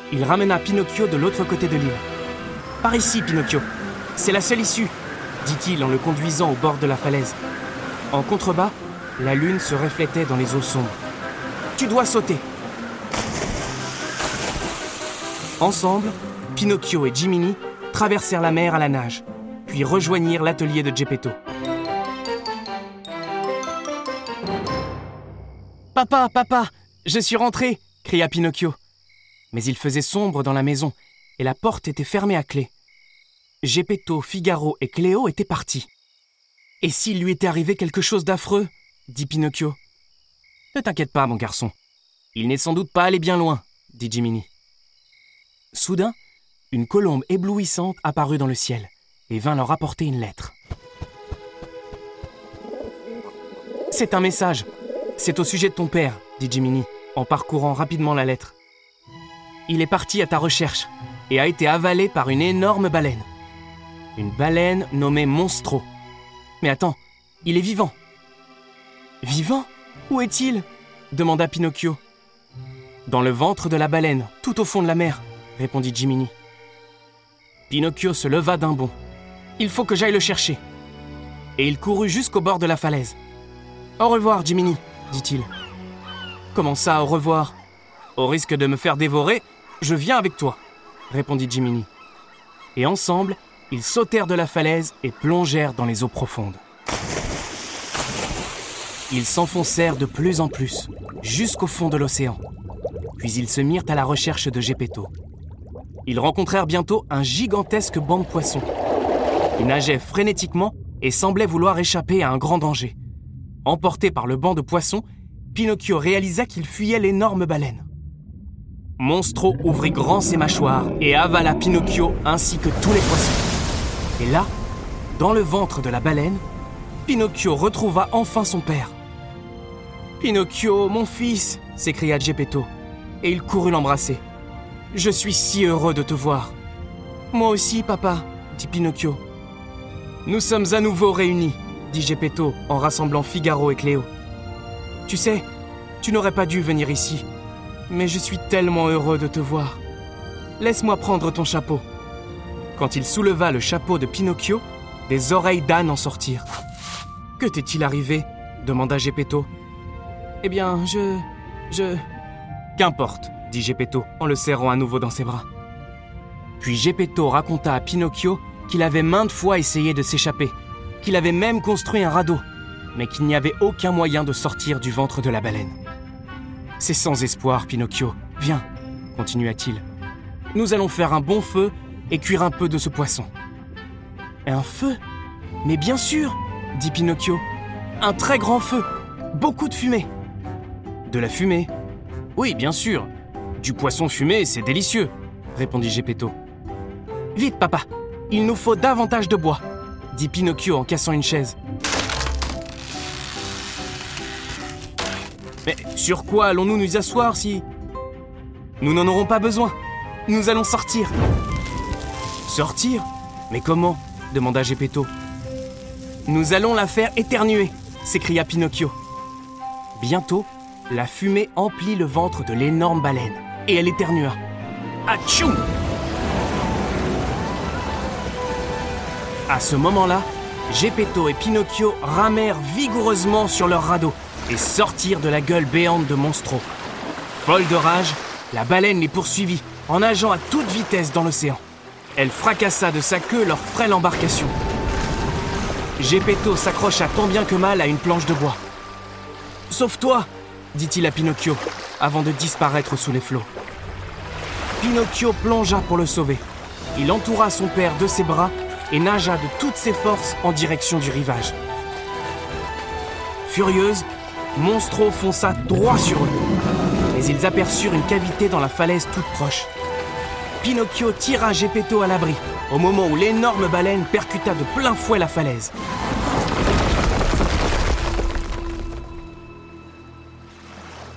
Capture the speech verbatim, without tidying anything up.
il ramena Pinocchio de l'autre côté de l'île. « Par ici, Pinocchio, c'est la seule issue !» dit-il en le conduisant au bord de la falaise. En contrebas, la lune se reflétait dans les eaux sombres. « Tu dois sauter !» Ensemble, Pinocchio et Jiminy traversèrent la mer à la nage, puis rejoignirent l'atelier de Geppetto. « Papa, papa, je suis rentré !» cria Pinocchio. Mais il faisait sombre dans la maison et la porte était fermée à clé. Geppetto, Figaro et Cléo étaient partis. « Et s'il lui était arrivé quelque chose d'affreux ?» dit Pinocchio. « Ne t'inquiète pas, mon garçon. Il n'est sans doute pas allé bien loin, » dit Jiminy. Soudain, une colombe éblouissante apparut dans le ciel et vint leur apporter une lettre. « C'est un message. C'est au sujet de ton père, » dit Jiminy, en parcourant rapidement la lettre. « Il est parti à ta recherche et a été avalé par une énorme baleine. Une baleine nommée Monstro. Mais attends, il est vivant. »« Vivant ? Où est-il » demanda Pinocchio. « Dans le ventre de la baleine, tout au fond de la mer, » répondit Jiminy. Pinocchio se leva d'un bond. « Il faut que j'aille le chercher. » Et il courut jusqu'au bord de la falaise. « Au revoir, Jiminy, » dit-il. « Comment ça, au revoir ? Au risque de me faire dévorer, je viens avec toi, » répondit Jiminy. Et ensemble, ils sautèrent de la falaise et plongèrent dans les eaux profondes. Ils s'enfoncèrent de plus en plus, jusqu'au fond de l'océan. Puis ils se mirent à la recherche de Geppetto. Ils rencontrèrent bientôt un gigantesque banc de poissons. Il nageait frénétiquement et semblait vouloir échapper à un grand danger. Emporté par le banc de poissons, Pinocchio réalisa qu'il fuyait l'énorme baleine. Monstro ouvrit grand ses mâchoires et avala Pinocchio ainsi que tous les poissons. Et là, dans le ventre de la baleine, Pinocchio retrouva enfin son père. « Pinocchio, mon fils !» s'écria Geppetto, et il courut l'embrasser. « Je suis si heureux de te voir. »« Moi aussi, papa !» dit Pinocchio. « Nous sommes à nouveau réunis !» dit Geppetto en rassemblant Figaro et Cléo. « Tu sais, tu n'aurais pas dû venir ici, mais je suis tellement heureux de te voir. Laisse-moi prendre ton chapeau. » Quand il souleva le chapeau de Pinocchio, des oreilles d'âne en sortirent. « Que t'est-il arrivé ?» demanda Geppetto. « Eh bien, je... je... » « Qu'importe, » dit Geppetto en le serrant à nouveau dans ses bras. Puis Geppetto raconta à Pinocchio qu'il avait maintes fois essayé de s'échapper, qu'il avait même construit un radeau, mais qu'il n'y avait aucun moyen de sortir du ventre de la baleine. « C'est sans espoir, Pinocchio. Viens, » continua-t-il. « Nous allons faire un bon feu et cuire un peu de ce poisson. »« Un feu ? Mais bien sûr !» dit Pinocchio. « Un très grand feu, beaucoup de fumée. »« De la fumée ? Oui, bien sûr. Du poisson fumé, c'est délicieux, » répondit Geppetto. « Vite, papa, il nous faut davantage de bois, » dit Pinocchio en cassant une chaise. « Mais sur quoi allons-nous nous asseoir si... »« Nous n'en aurons pas besoin. Nous allons sortir. »« Sortir ? Mais comment ?» demanda Geppetto. « Nous allons la faire éternuer !» s'écria Pinocchio. Bientôt, la fumée emplit le ventre de l'énorme baleine et elle éternua. Atchoum ! À ce moment-là, Geppetto et Pinocchio ramèrent vigoureusement sur leur radeau et sortirent de la gueule béante de Monstro. Folle de rage, la baleine les poursuivit en nageant à toute vitesse dans l'océan. Elle fracassa de sa queue leur frêle embarcation. Geppetto s'accrocha tant bien que mal à une planche de bois. « Sauve-toi !» dit-il à Pinocchio, avant de disparaître sous les flots. Pinocchio plongea pour le sauver. Il entoura son père de ses bras et nagea de toutes ses forces en direction du rivage. Furieuse, Monstro fonça droit sur eux. Mais ils aperçurent une cavité dans la falaise toute proche. Pinocchio tira Geppetto à l'abri, au moment où l'énorme baleine percuta de plein fouet la falaise.